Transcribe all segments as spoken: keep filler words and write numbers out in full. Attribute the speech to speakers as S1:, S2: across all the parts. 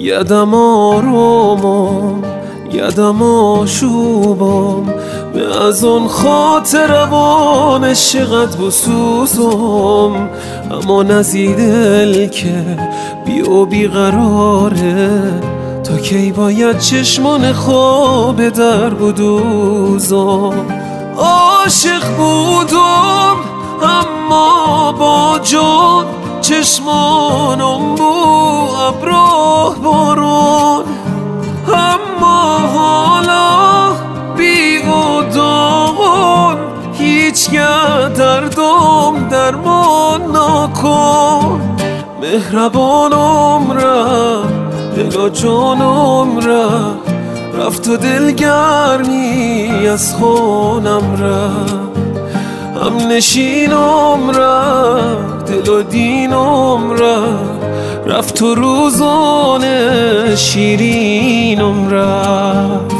S1: یدم آرومم یدم آشوبم به از اون خاطر روان عشقت بسوزم، اما نزی دل که بی و بی قراره، تا کی باید چشمان خواب در بدوزم. عاشق بودم اما با جان، چشمانم بو ابراه بارون، اما حالا بی و داغون، هیچ که دردم درمان نکن. مهربانم رفت دل و جانم رفت، رفت و دلگرمی از خونم رفت. هم نشینم رفت دل و دینم رفت، رفت و روزان شیرینم رفت.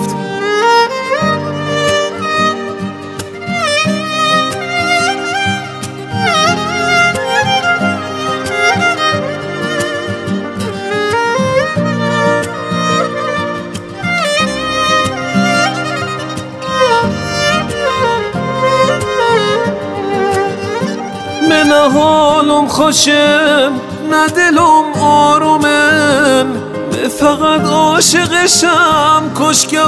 S1: نه حالم خوشم نه دلم آرومم، نه فقط عاشقشم کشک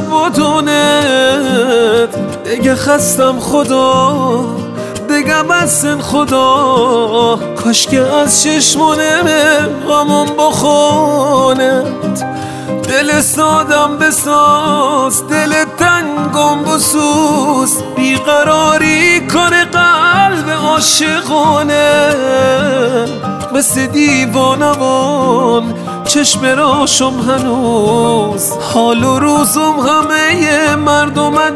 S1: بدونت. دیگه خستم خدا دیگه بسن خدا، کاش که از چشمانم غمم بخونت. دل سادم بساز دل تنگم بسوز، بیقراری کنه قلب عاشقانه. مثل دیوانوان چشم راشم هنوز، حال و روزم همه مردم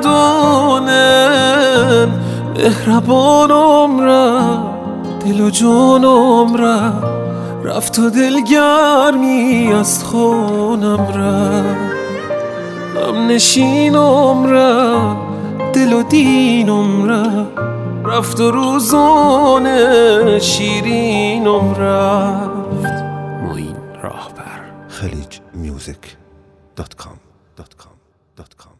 S1: دونن. مهربانم رفت دل و جانم رفت، رفت و دلگرمی از خونم رفت. هم نشینم رفت دل و دینم رفت، رفت و روزان شیرینم رفت.
S2: معین راهبر.
S3: خلیج میوزیک دات کام